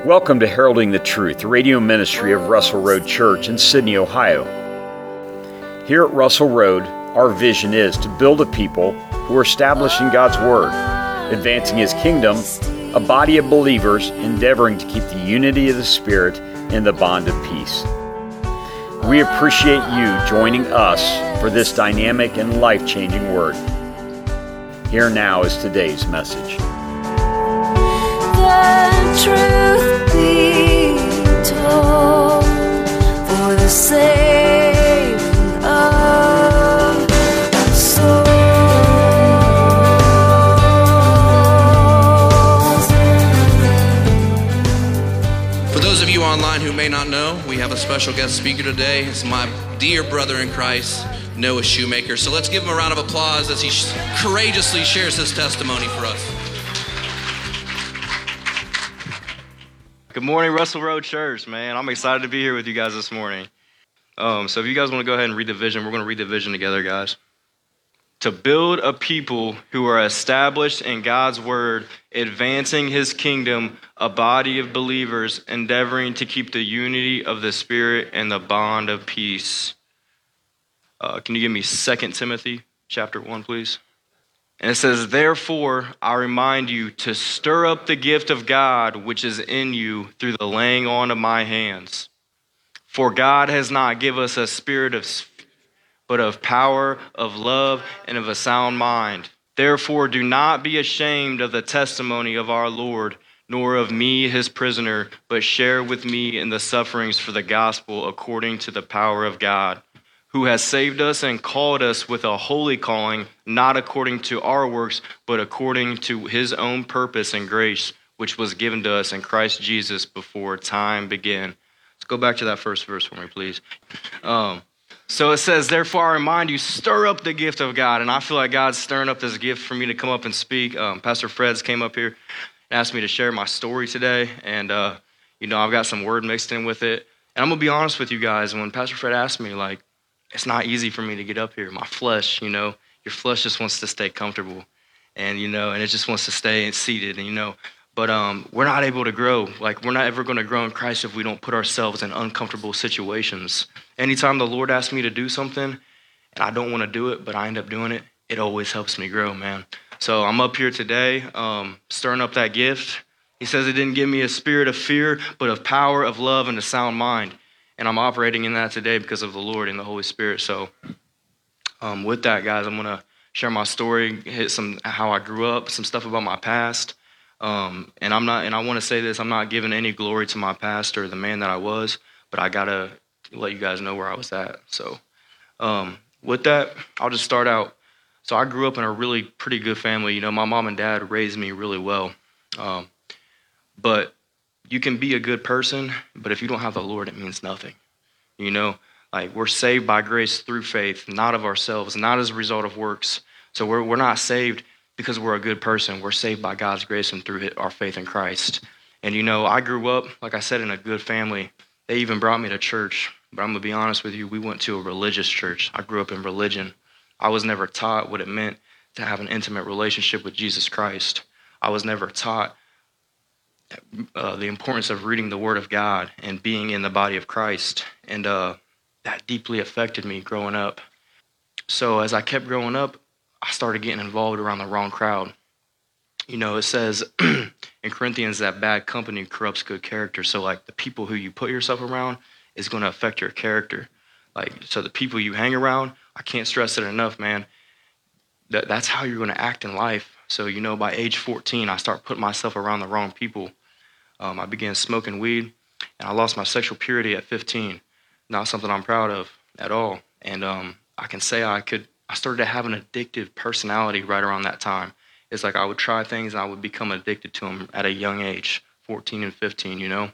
Welcome to Heralding the Truth, the radio ministry of Russell Road Church in Sydney, Ohio. Here at Russell Road, our vision is to build a people who are establishing God's Word, advancing His kingdom, a body of believers endeavoring to keep the unity of the Spirit in the bond of peace. We appreciate you joining us for this dynamic and life-changing Word. Here now is today's message. The truth be told, for the saving of souls. For those of you online who may not know, we have a special guest speaker today. It's my dear brother in Christ, Noah Shoemaker. So let's give him a round of applause as he courageously shares his testimony for us. Good morning, Russell Road Church, man. I'm excited to be here with you guys this morning. So if you guys want to go ahead and read the vision, we're going to read the vision together, guys. To build a people who are established in God's word, advancing His kingdom, a body of believers endeavoring to keep the unity of the Spirit and the bond of peace. Can you give me 2 Timothy chapter 1, please? And it says, therefore, I remind you to stir up the gift of God which is in you through the laying on of my hands. For God has not given us a spirit but of power, of love, and of a sound mind. Therefore, do not be ashamed of the testimony of our Lord, nor of me, his prisoner, but share with me in the sufferings for the gospel according to the power of God, who has saved us and called us with a holy calling, not according to our works, but according to his own purpose and grace, which was given to us in Christ Jesus before time began. Let's go back to that first verse for me, please. So it says, therefore I remind you, stir up the gift of God. And I feel like God's stirring up this gift for me to come up and speak. Pastor Fred's came up here and asked me to share my story today. And, I've got some word mixed in with it. And I'm going to be honest with you guys. When Pastor Fred asked me, it's not easy for me to get up here. My flesh, your flesh just wants to stay comfortable and it just wants to stay seated, but we're not able to grow. We're not ever going to grow in Christ if we don't put ourselves in uncomfortable situations. Anytime the Lord asks me to do something and I don't want to do it, but I end up doing it, it always helps me grow, man. So I'm up here today, stirring up that gift. He says it didn't give me a spirit of fear, but of power, of love, and a sound mind. And I'm operating in that today because of the Lord and the Holy Spirit. So with that, guys, I'm going to share my story, hit some how I grew up, some stuff about my past. And I want to say this, I'm not giving any glory to my past or the man that I was, but I got to let you guys know where I was at. So with that, I'll just start out. So I grew up in a really pretty good family. My mom and dad raised me really well. But you can be a good person, but if you don't have the Lord, it means nothing. We're saved by grace through faith, not of ourselves, not as a result of works. So we're not saved because we're a good person. We're saved by God's grace and through our faith in Christ. And I grew up, like I said, in a good family. They even brought me to church. But I'm going to be honest with you, we went to a religious church. I grew up in religion. I was never taught what it meant to have an intimate relationship with Jesus Christ. I was never taught the importance of reading the Word of God and being in the body of Christ. And that deeply affected me growing up. So as I kept growing up, I started getting involved around the wrong crowd. It says in Corinthians that bad company corrupts good character. So the people who you put yourself around is going to affect your character. So the people you hang around, I can't stress it enough, man. That's how you're going to act in life. So, by age 14, I start putting myself around the wrong people. I began smoking weed, and I lost my sexual purity at 15. Not something I'm proud of at all. And I can say I started to have an addictive personality right around that time. It's I would try things, and I would become addicted to them at a young age, 14 and 15,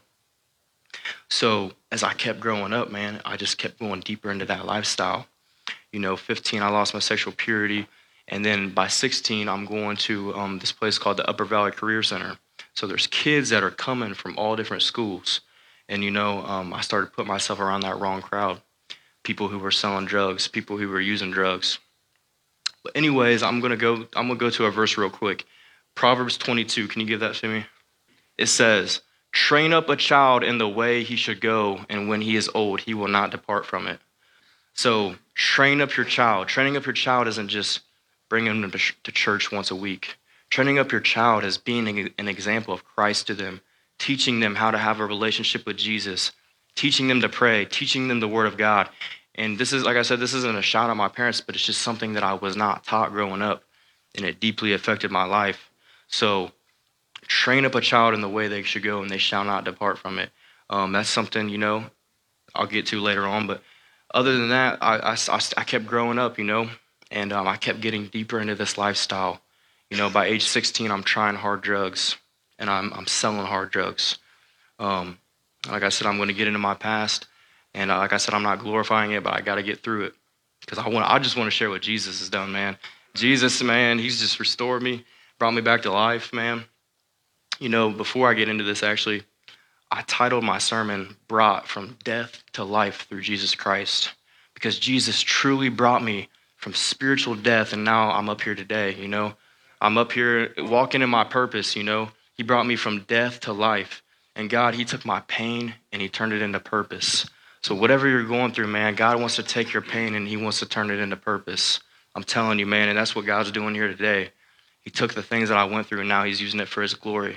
So as I kept growing up, man, I just kept going deeper into that lifestyle. 15, I lost my sexual purity. And then by 16, I'm going to this place called the Upper Valley Career Center. So there's kids that are coming from all different schools. And, I started putting myself around that wrong crowd. People who were selling drugs, people who were using drugs. But anyways, I'm gonna go to a verse real quick. Proverbs 22, can you give that to me? It says, Train up a child in the way he should go, and when he is old, he will not depart from it. So train up your child. Training up your child isn't just bringing them to church once a week. Training up your child is being an example of Christ to them, teaching them how to have a relationship with Jesus, teaching them to pray, teaching them the Word of God. And this is, like I said, this isn't a shot at my parents, but it's just something that I was not taught growing up, and it deeply affected my life. So train up a child in the way they should go, and they shall not depart from it. That's something, I'll get to later on. But other than that, I kept growing up, and I kept getting deeper into this lifestyle. By age 16, I'm trying hard drugs, and I'm selling hard drugs. Like I said, I'm going to get into my past, and like I said, I'm not glorifying it, but I got to get through it because I just want to share what Jesus has done, man. Jesus, man, he's just restored me, brought me back to life, man. Before I get into this, actually, I titled my sermon, Brought from Death to Life Through Jesus Christ, because Jesus truly brought me from spiritual death, and now I'm up here today, I'm up here walking in my purpose, He brought me from death to life, and God, he took my pain, and he turned it into purpose. So whatever you're going through, man, God wants to take your pain, and he wants to turn it into purpose. I'm telling you, man, and that's what God's doing here today. He took the things that I went through, and now he's using it for his glory.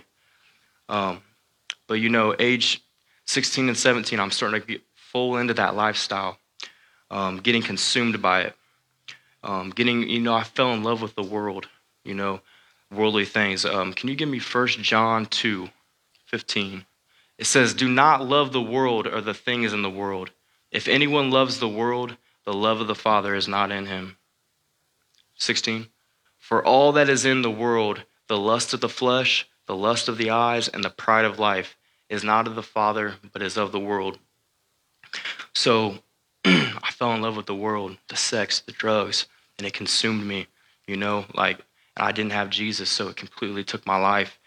But age 16 and 17, I'm starting to get full into that lifestyle, getting consumed by it, I fell in love with the world, worldly things. Can you give me 1 John 2:15? It says, do not love the world or the things in the world. If anyone loves the world, the love of the Father is not in him. 16, for all that is in the world, the lust of the flesh, the lust of the eyes, and the pride of life is not of the Father, but is of the world. So I fell in love with the world, the sex, the drugs, and it consumed me, and I didn't have Jesus, so it completely took my life.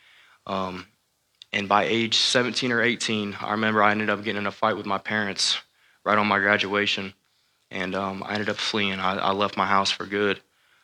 And by age 17 or 18, I remember I ended up getting in a fight with my parents right on my graduation, and I ended up fleeing. I left my house for good.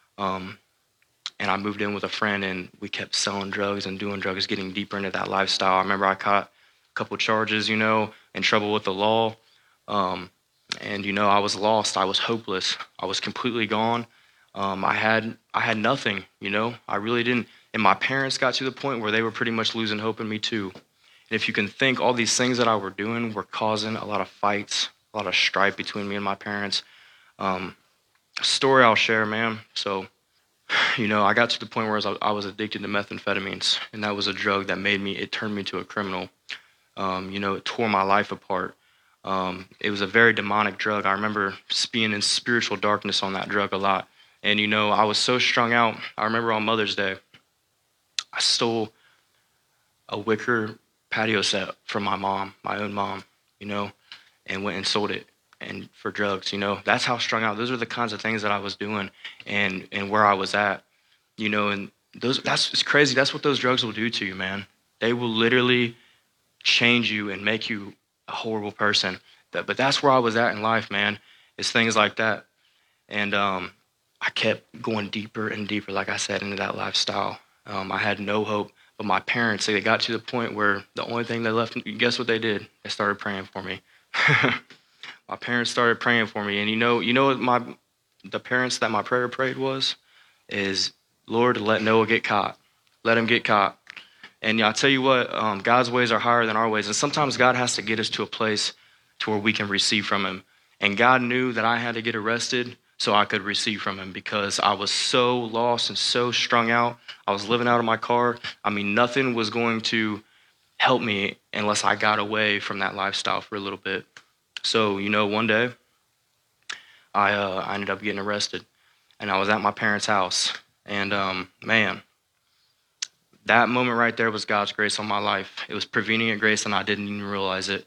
And I moved in with a friend, and we kept selling drugs and doing drugs, getting deeper into that lifestyle. I remember I caught a couple charges, in trouble with the law. And, I was lost. I was hopeless. I was completely gone. I had nothing, I really didn't. And my parents got to the point where they were pretty much losing hope in me too. And if you can think, all these things that I were doing were causing a lot of fights, a lot of strife between me and my parents. A story I'll share, man. So, I got to the point where I was addicted to methamphetamines, and that was a drug that it turned me into a criminal. It tore my life apart. It was a very demonic drug. I remember being in spiritual darkness on that drug a lot. And, I was so strung out. I remember on Mother's Day, I stole a wicker patio set from my mom, my own mom, and went and sold it and for drugs, That's how strung out. Those are the kinds of things that I was doing and where I was at, and it's crazy. That's what those drugs will do to you, man. They will literally change you and make you a horrible person. But that's where I was at in life, man, is things like that. And I kept going deeper and deeper, like I said, into that lifestyle. I had no hope. But my parents, they got to the point where the only thing they left, guess what they did? They started praying for me. My parents started praying for me. And what the parents that my prayer prayed is, Lord, let Noah get caught. Let him get caught. And I'll tell you what, God's ways are higher than our ways. And sometimes God has to get us to a place to where we can receive from him. And God knew that I had to get arrested so I could receive from him, because I was so lost and so strung out. I was living out of my car. Nothing was going to help me unless I got away from that lifestyle for a little bit. So, one day I ended up getting arrested, and I was at my parents' house. And man, that moment right there was God's grace on my life. It was prevenient grace, and I didn't even realize it.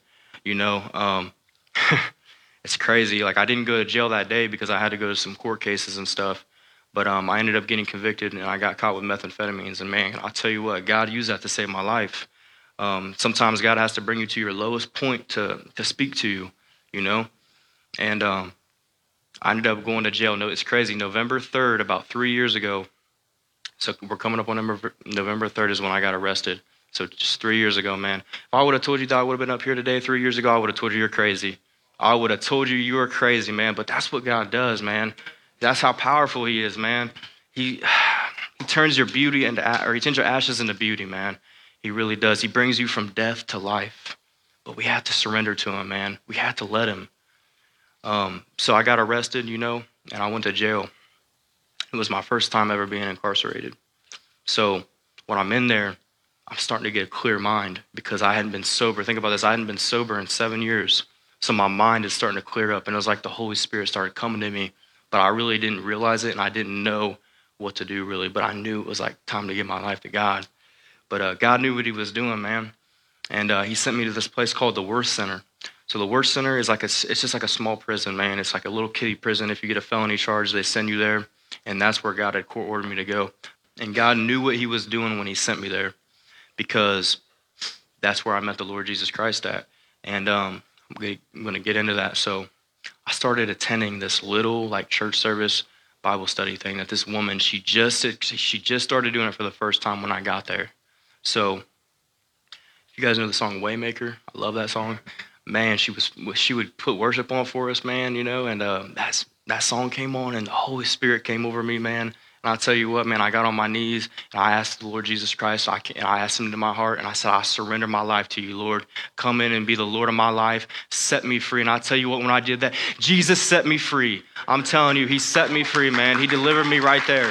It's crazy. I didn't go to jail that day because I had to go to some court cases and stuff. But I ended up getting convicted, and I got caught with methamphetamines. And man, I'll tell you what, God used that to save my life. Sometimes God has to bring you to your lowest point to speak to you, And I ended up going to jail. No, it's crazy. November 3rd, about 3 years ago. So we're coming up on November 3rd is when I got arrested. So just 3 years ago, man. If I would have told you that I would have been up here today 3 years ago, I would have told you you're crazy. I would have told you were crazy, man. But that's what God does, man. That's how powerful he is, man. He turns your beauty he turns your ashes into beauty, man. He really does. He brings you from death to life. But we have to surrender to him, man. We have to let him. So I got arrested, and I went to jail. It was my first time ever being incarcerated. So when I'm in there, I'm starting to get a clear mind because I hadn't been sober. Think about this. I hadn't been sober in 7 years. So my mind is starting to clear up. And it was like the Holy Spirit started coming to me. But I really didn't realize it, and I didn't know what to do, really. But I knew it was like time to give my life to God. But God knew what he was doing, man. And he sent me to this place called the Worth Center. So the Worth Center is it's just like a small prison, man. It's like a little kiddie prison. If you get a felony charge, they send you there. And that's where God had court ordered me to go. And God knew what he was doing when he sent me there, because that's where I met the Lord Jesus Christ at. And I'm going to get into that. So I started attending this little church service Bible study thing that this woman, she just started doing it for the first time when I got there. So you guys know the song Waymaker? I love that song. Man, she would put worship on for us, man, and that song came on and the Holy Spirit came over me, man. And I'll tell you what, man, I got on my knees and I asked the Lord Jesus Christ, and I asked him into my heart, and I said, I surrender my life to you, Lord. Come in and be the Lord of my life. Set me free. And I'll tell you what, when I did that, Jesus set me free. I'm telling you, he set me free, man. He delivered me right there,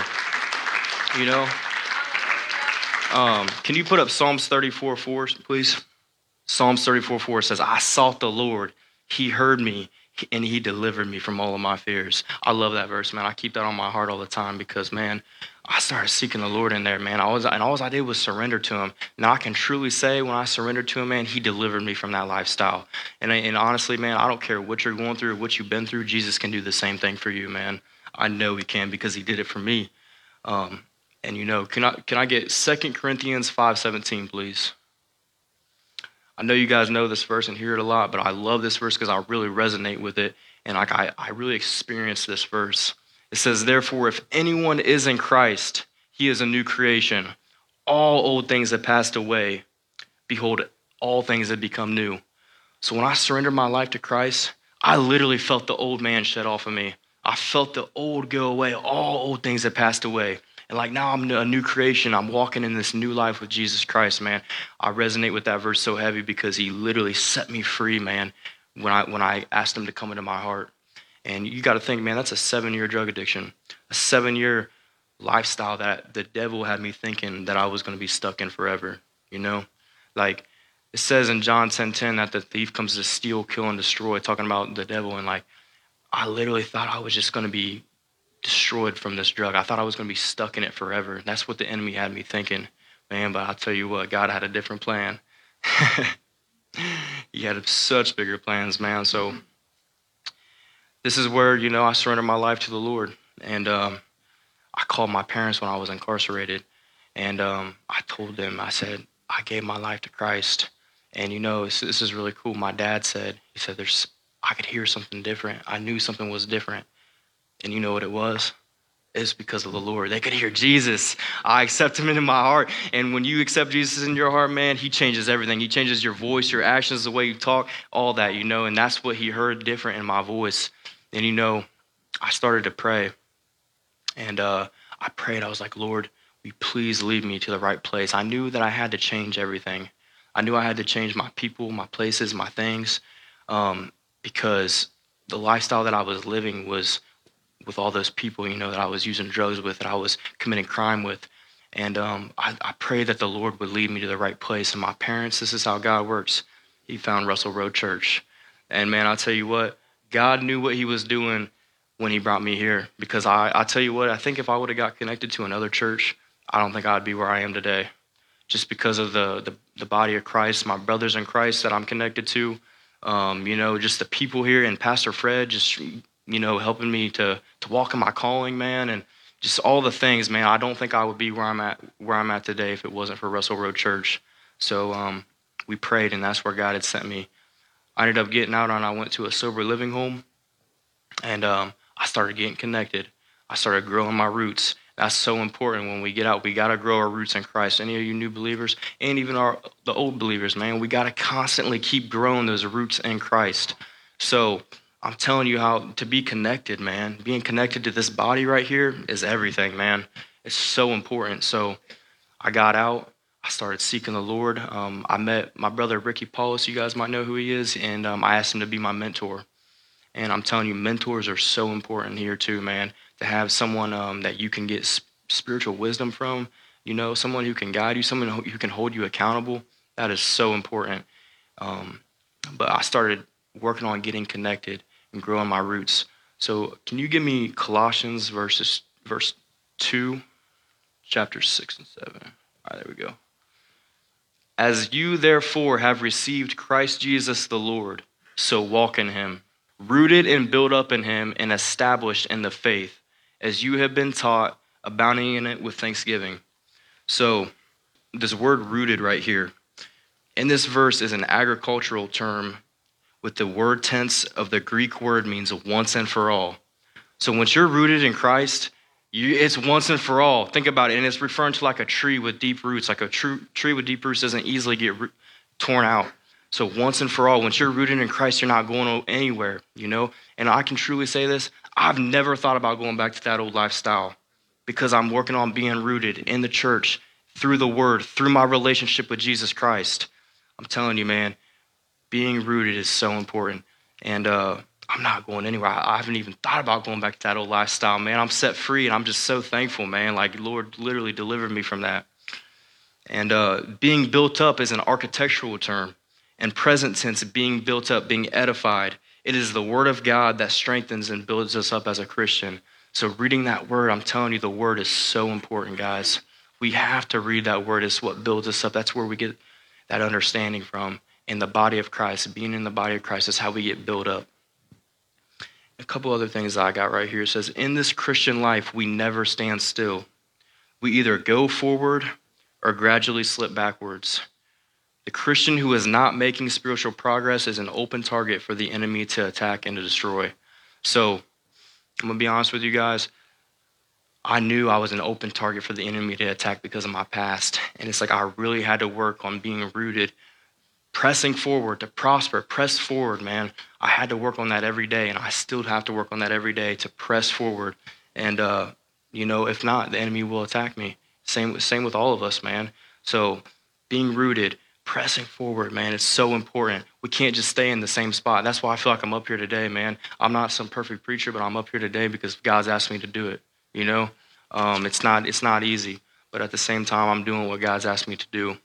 Can you put up Psalms 34:4, please? Psalms 34:4 says, I sought the Lord. He heard me, and he delivered me from all of my fears. I love that verse, man. I keep that on my heart all the time because, man, I started seeking the Lord in there, man. All I did was surrender to him. Now I can truly say when I surrendered to him, man, he delivered me from that lifestyle. And honestly, man, I don't care what you're going through or what you've been through. Jesus can do the same thing for you, man. I know he can because he did it for me. Can I get 2 Corinthians 5:17, please? I know you guys know this verse and hear it a lot, but I love this verse because I really resonate with it. And I really experienced this verse. It says, therefore, if anyone is in Christ, he is a new creation. All old things have passed away. Behold, all things have become new. So when I surrendered my life to Christ, I literally felt the old man shed off of me. I felt the old go away. All old things have passed away. And now I'm a new creation. I'm walking in this new life with Jesus Christ, man. I resonate with that verse so heavy because he literally set me free, man, when I asked him to come into my heart. And you got to think, man, that's a 7-year drug addiction, a 7-year lifestyle that the devil had me thinking that I was going to be stuck in forever, It says in John 10:10 that the thief comes to steal, kill, and destroy, talking about the devil. And I literally thought I was just going to be destroyed from this drug. I thought I was going to be stuck in it forever. That's what the enemy had me thinking, man. But I'll tell you what, God had a different plan. He had such bigger plans, man. So this is where, I surrendered my life to the Lord. And I called my parents when I was incarcerated. And I told them, I said, I gave my life to Christ. And, this is really cool. My dad said, I could hear something different. I knew something was different. And you know what it was? It's because of the Lord. They could hear Jesus. I accept him into my heart. And when you accept Jesus in your heart, man, he changes everything. He changes your voice, your actions, the way you talk, all that, And that's what he heard different in my voice. And, I started to pray. And I prayed. I was like, Lord, will you please lead me to the right place? I knew that I had to change everything. I knew I had to change my people, my places, my things, because the lifestyle that I was living was with all those people, that I was using drugs with, that I was committing crime with. And I prayed that the Lord would lead me to the right place. And my parents, this is how God works. He found Russell Road Church. And man, I'll tell you what, God knew what he was doing when he brought me here. Because I tell you what, I think if I would have got connected to another church, I don't think I'd be where I am today. Just because of the body of Christ, my brothers in Christ that I'm connected to, just the people here, and Pastor Fred, just helping me to walk in my calling, man, and just all the things, man. I don't think I would be where I'm at today if it wasn't for Russell Road Church. So we prayed, and that's where God had sent me. I ended up getting out, and I went to a sober living home, and I started getting connected. I started growing my roots, That's so important. When we get out, we got to grow our roots in Christ. Any of you new believers, and even the old believers, man, we got to constantly keep growing those roots in Christ. So I'm telling you how to be connected, man. Being connected to this body right here is everything, man. It's so important. So I got out. I started seeking the Lord. I met my brother, Ricky Paulus. You guys might know who he is. And I asked him to be my mentor. And I'm telling you, mentors are so important here too, man. To have someone that you can get spiritual wisdom from, someone who can guide you, someone who can hold you accountable. That is so important. But I started working on getting connected and growing my roots. So can you give me Colossians verse 2, chapter 6 and 7? All right, there we go. As you therefore have received Christ Jesus the Lord, so walk in him, rooted and built up in him and established in the faith, as you have been taught, abounding in it with thanksgiving. So this word rooted right here, in this verse is an agricultural term with the word tense of the Greek word means once and for all. So once you're rooted in Christ, it's once and for all. Think about it. And it's referring to like a tree with deep roots. Like a tree with deep roots doesn't easily get torn out. So once and for all, once you're rooted in Christ, you're not going anywhere, And I can truly say this. I've never thought about going back to that old lifestyle because I'm working on being rooted in the church, through the word, through my relationship with Jesus Christ. I'm telling you, man, being rooted is so important. And I'm not going anywhere. I haven't even thought about going back to that old lifestyle, man. I'm set free, and I'm just so thankful, man. Like, Lord literally delivered me from that. And being built up is an architectural term. And present tense, being built up, being edified. It is the word of God that strengthens and builds us up as a Christian. So reading that word, I'm telling you, the word is so important, guys. We have to read that word. It's what builds us up. That's where we get that understanding from. In the body of Christ, being in the body of Christ is how we get built up. A couple other things that I got right here. It says, in this Christian life, we never stand still. We either go forward or gradually slip backwards. The Christian who is not making spiritual progress is an open target for the enemy to attack and to destroy. So I'm going to be honest with you guys. I knew I was an open target for the enemy to attack because of my past. And it's like I really had to work on being rooted, pressing forward to prosper, press forward, man. I had to work on that every day, and I still have to work on that every day to press forward. And, if not, the enemy will attack me. Same with all of us, man. So being rooted, pressing forward, man, it's so important. We can't just stay in the same spot. That's why I feel like I'm up here today, man. I'm not some perfect preacher, but I'm up here today because God's asked me to do it, It's not easy, but at the same time, I'm doing what God's asked me to do.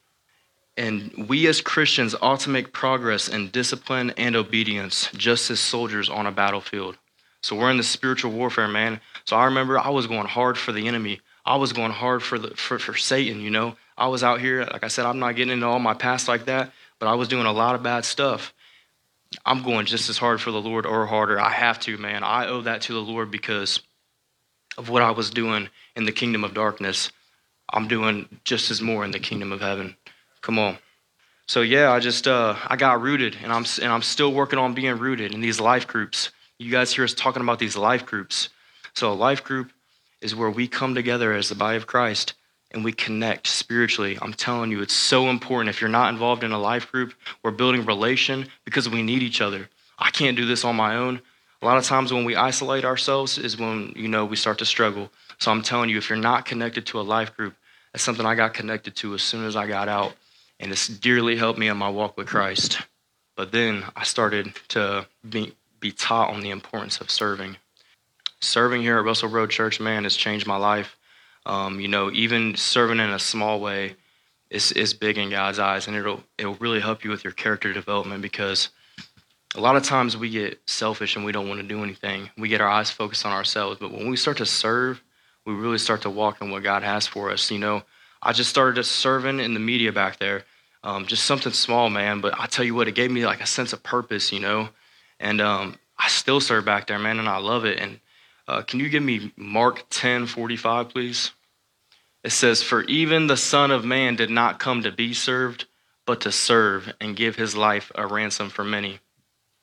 And we as Christians ought to make progress in discipline and obedience, just as soldiers on a battlefield. So we're in the spiritual warfare, man. So I remember I was going hard for the enemy. I was going hard for Satan, I was out here, like I said, I'm not getting into all my past like that, but I was doing a lot of bad stuff. I'm going just as hard for the Lord or harder. I have to, man. I owe that to the Lord because of what I was doing in the kingdom of darkness. I'm doing just as more in the kingdom of heaven. Come on. So yeah, I got rooted, and I'm still working on being rooted in these life groups. You guys hear us talking about these life groups. So a life group is where we come together as the body of Christ and we connect spiritually. I'm telling you, it's so important. If you're not involved in a life group, we're building relation because we need each other. I can't do this on my own. A lot of times when we isolate ourselves is when, we start to struggle. So I'm telling you, if you're not connected to a life group, that's something I got connected to as soon as I got out. And it's dearly helped me in my walk with Christ. But then I started to be taught on the importance of serving. Serving here at Russell Road Church, man, has changed my life. Even serving in a small way is big in God's eyes, and it'll really help you with your character development because a lot of times we get selfish and we don't want to do anything. We get our eyes focused on ourselves, but when we start to serve, we really start to walk in what God has for us. I just started serving in the media back there, just something small, man, but I tell you what, it gave me like a sense of purpose, and I still serve back there, man, and I love it. And can you give me Mark 10:45, please? It says, "For even the Son of Man did not come to be served, but to serve and give his life a ransom for many."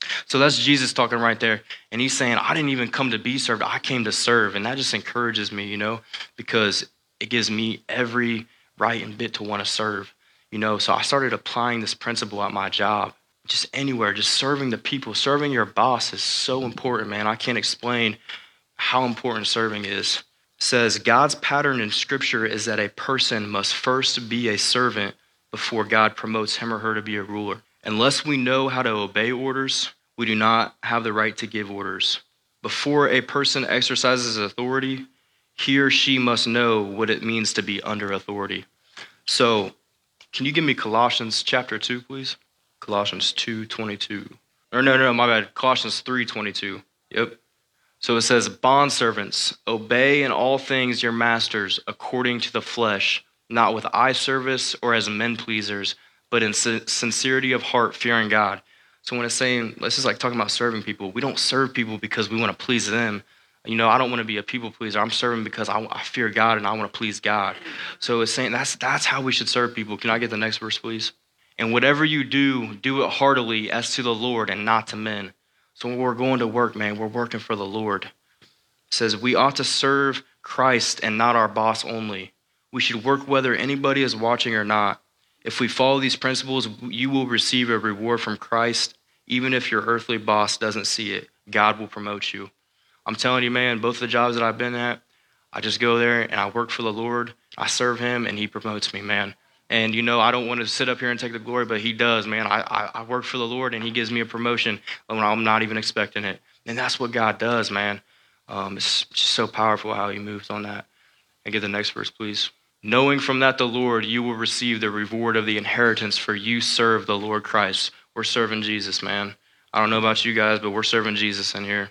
So that's Jesus talking right there. And he's saying, I didn't even come to be served. I came to serve. And that just encourages me, because it gives me every right and bit to want to serve, So I started applying this principle at my job, just anywhere, just serving the people. Serving your boss is so important, man. I can't explain how important serving is. It says, God's pattern in Scripture is that a person must first be a servant before God promotes him or her to be a ruler. Unless we know how to obey orders, we do not have the right to give orders. Before a person exercises authority, he or she must know what it means to be under authority. So, can you give me Colossians chapter 2, please? Colossians 2:22. Or no, my bad. Colossians 3:22. Yep. So it says, bondservants, obey in all things your masters according to the flesh, not with eye service or as men pleasers, but in sincerity of heart, fearing God. So when it's saying, this is like talking about serving people. We don't serve people because we want to please them. I don't want to be a people pleaser. I'm serving because I fear God and I want to please God. So it's saying that's how we should serve people. Can I get the next verse, please? And whatever you do, do it heartily as to the Lord and not to men. So when we're going to work, man, we're working for the Lord. It says we ought to serve Christ and not our boss only. We should work whether anybody is watching or not. If we follow these principles, you will receive a reward from Christ, even if your earthly boss doesn't see it. God will promote you. I'm telling you, man, both the jobs that I've been at, I just go there and I work for the Lord. I serve him and he promotes me, man. And, I don't want to sit up here and take the glory, but he does, man. I work for the Lord and he gives me a promotion when I'm not even expecting it. And that's what God does, man. It's just so powerful how he moves on that. And get the next verse, please. Knowing from that the Lord, you will receive the reward of the inheritance, for you serve the Lord Christ. We're serving Jesus, man. I don't know about you guys, but we're serving Jesus in here.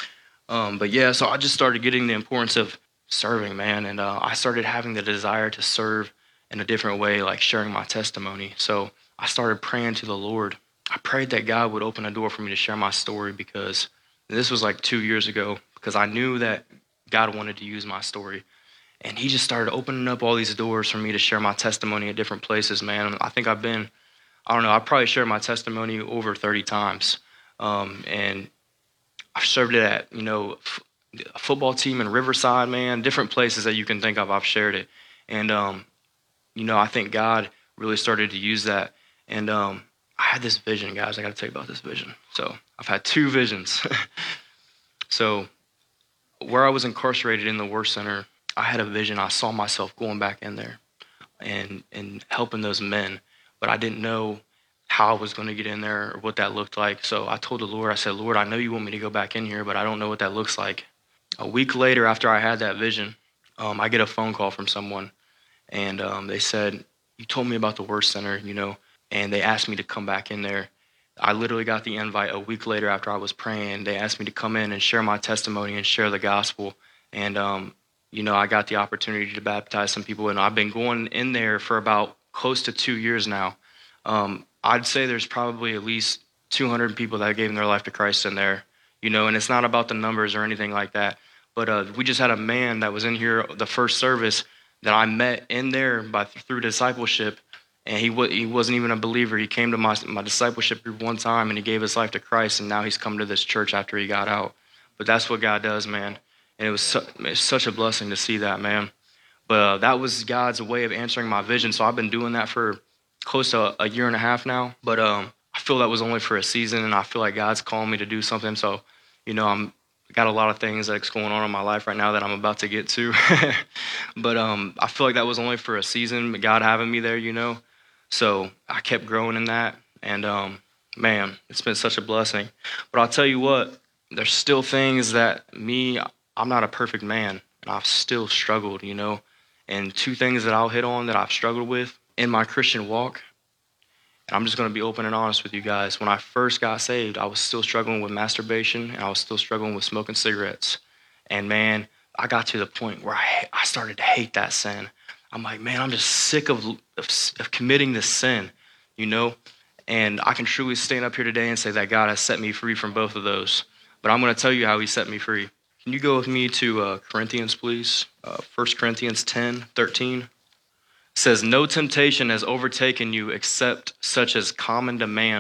But yeah, so I just started getting the importance of serving, man. And I started having the desire to serve in a different way, like sharing my testimony. So I started praying to the Lord. I prayed that God would open a door for me to share my story, because this was like 2 years ago, because I knew that God wanted to use my story. And he just started opening up all these doors for me to share my testimony at different places, man. I think I probably shared my testimony over 30 times. And I've served it at, a football team in Riverside, man, different places that you can think of, I've shared it. And, I think God really started to use that. And I had this vision, guys. I got to tell you about this vision. So I've had 2 visions. So where I was incarcerated in the work center, I had a vision. I saw myself going back in there and helping those men, but I didn't know how I was going to get in there or what that looked like. So I told the Lord, I said, Lord, I know you want me to go back in here, but I don't know what that looks like. A week later, after I had that vision, I get a phone call from someone, and they said, you told me about the work center, and they asked me to come back in there. I literally got the invite a week later after I was praying. They asked me to come in and share my testimony and share the gospel. And, I got the opportunity to baptize some people, and I've been going in there for about close to 2 years now. I'd say there's probably at least 200 people that gave their life to Christ in there, and it's not about the numbers or anything like that. But we just had a man that was in here the first service that I met in there through discipleship, and he wasn't even a believer. He came to my discipleship group one time, and he gave his life to Christ, and now he's come to this church after he got out. But that's what God does, man. And it's such a blessing to see that, man. But that was God's way of answering my vision. So I've been doing that for close to a year and a half now. But I feel that was only for a season, and I feel like God's calling me to do something. So, I'm got a lot of things that's going on in my life right now that I'm about to get to. But I feel like that was only for a season, God having me there, So I kept growing in that. And, man, it's been such a blessing. But I'll tell you what, there's still things that I'm not a perfect man, and I've still struggled, And 2 things that I'll hit on that I've struggled with in my Christian walk, and I'm just going to be open and honest with you guys. When I first got saved, I was still struggling with masturbation, and I was still struggling with smoking cigarettes. And, man, I got to the point where I started to hate that sin. I'm like, man, I'm just sick of committing this sin, And I can truly stand up here today and say that God has set me free from both of those. But I'm going to tell you how he set me free. Can you go with me to Corinthians, please? 1 Corinthians 10:13. It says, no temptation has overtaken you except such as common to man,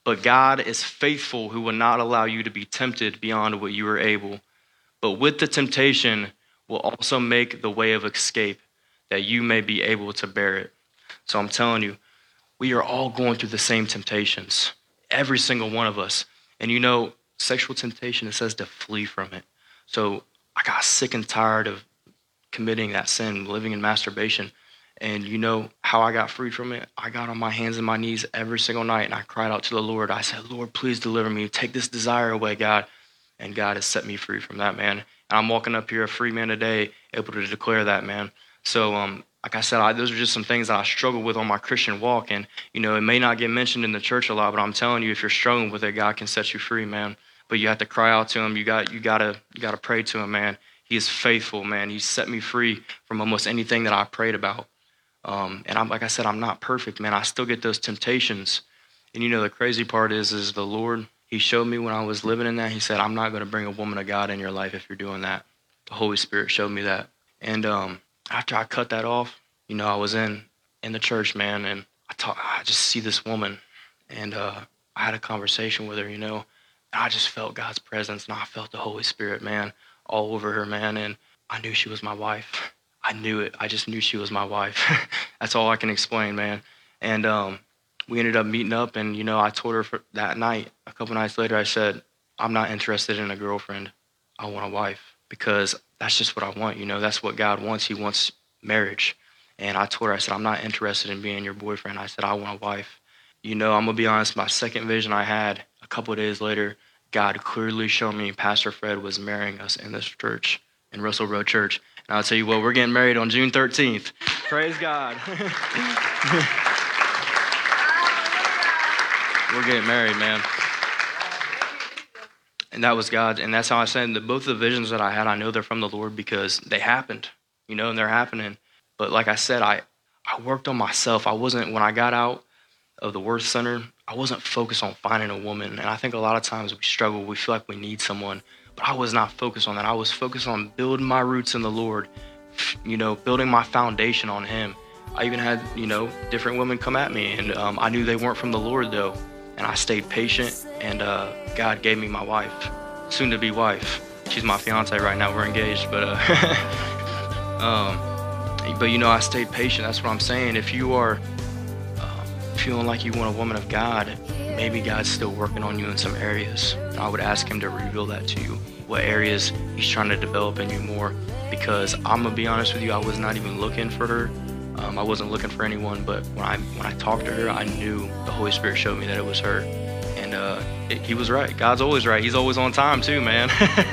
But God is faithful, who will not allow you to be tempted beyond what you are able. But with the temptation will also make the way of escape, that you may be able to bear it. So I'm telling you, we are all going through the same temptations, every single one of us. And you know, sexual temptation, it says to flee from it. So I got sick and tired of committing that sin, living in masturbation. And you know how I got freed from it? I got on my hands and my knees every single night and I cried out to the Lord. I said, Lord, please deliver me. Take this desire away, God. And God has set me free from that, man. And I'm walking up here a free man today, able to declare that, man. So, like I said, those are just some things that I struggle with on my Christian walk. And, you know, it may not get mentioned in the church a lot, but I'm telling you, if you're struggling with it, God can set you free, man. But you have to cry out to him. You gotta pray to him, man. He is faithful, man. He set me free from almost anything that I prayed about. And like I said, I'm not perfect, man. I still get those temptations. And you know, the crazy part is the Lord, he showed me when I was living in that, he said, I'm not going to bring a woman of God in your life if you're doing that. The Holy Spirit showed me that. And after I cut that off, you know, I was in the church, man, and I just see this woman. And I had a conversation with her, you know, and I just felt God's presence, and I felt the Holy Spirit, man, all over her, man. And I knew she was my wife. I knew it. I just knew she was my wife. That's all I can explain, man. And we ended up meeting up, and, you know, I told her that night, a couple nights later, I said, I'm not interested in a girlfriend. I want a wife, because that's just what I want, you know. That's what God wants. He wants marriage. And I told her, I said, I'm not interested in being your boyfriend. I said, I want a wife. You know, I'm going to be honest, my second vision I had, a couple of days later, God clearly showed me Pastor Fred was marrying us in this church, in Russell Road Church. And I'll tell you what, we're getting married on June 13th. Praise God. We're getting married, man. And that was God. And that's how I said that both of the visions that I had, I know they're from the Lord because they happened, you know, and they're happening. But like I said, I worked on myself. When I got out of the Worth Center, I wasn't focused on finding a woman. And I think a lot of times we struggle. We feel like we need someone. But I was not focused on that. I was focused on building my roots in the Lord, you know, building my foundation on him. I even had, you know, different women come at me, and I knew they weren't from the Lord, though. And I stayed patient, and God gave me my wife, soon-to-be wife. She's my fiance right now. We're engaged, but you know, I stayed patient. That's what I'm saying. If you are feeling like you want a woman of God, maybe God's still working on you in some areas. And I would ask him to reveal that to you, what areas he's trying to develop in you more. Because I'm going to be honest with you, I was not even looking for her. I wasn't looking for anyone, but when I talked to her, I knew the Holy Spirit showed me that it was her. And he was right. God's always right. He's always on time too, man.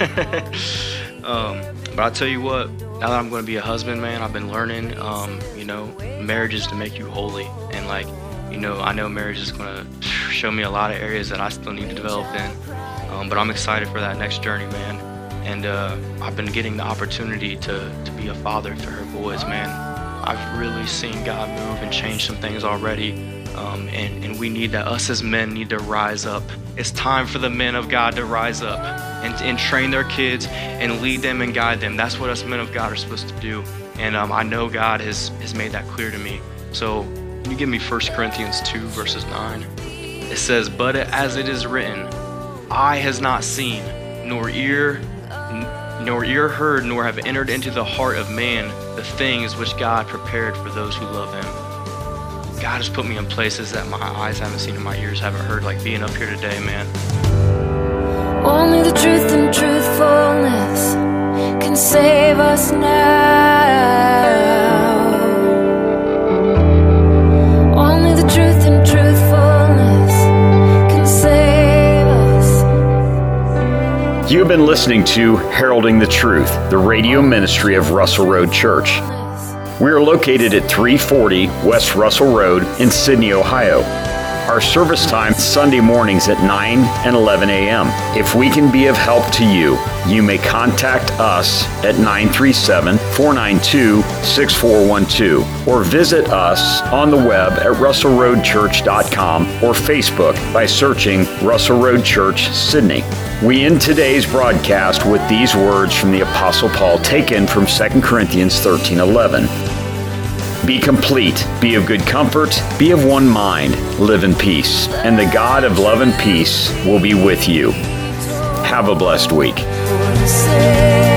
But I'll tell you what, now that I'm going to be a husband, man, I've been learning, you know, marriage is to make you holy. And like, you know, I know marriage is going to show me a lot of areas that I still need to develop in. But I'm excited for that next journey, man. And I've been getting the opportunity to be a father to her boys, man. I've really seen God move and change some things already. And we need that. Us as men need to rise up. It's time for the men of God to rise up and train their kids and lead them and guide them. That's what us men of God are supposed to do. And I know God has made that clear to me. So can you give me 1 Corinthians 2, verses 9? It says, but as it is written, eye has not seen, nor ear heard, nor have entered into the heart of man the things which God prepared for those who love him. God has put me in places that my eyes haven't seen and my ears haven't heard, like being up here today, man. Only the truth and truthfulness can save us now. Only the truth and truthfulness can save us. You have been listening to Heralding the Truth, the radio ministry of Russell Road Church. We are located at 340 West Russell Road in Sydney, Ohio. Our service time is Sunday mornings at 9 and 11 a.m. If we can be of help to you, you may contact us at 937-492-6412 or visit us on the web at russellroadchurch.com or Facebook by searching Russell Road Church, Sydney. We end today's broadcast with these words from the Apostle Paul taken from 2 Corinthians 13:11. Be complete, be of good comfort, be of one mind, live in peace, and the God of love and peace will be with you. Have a blessed week.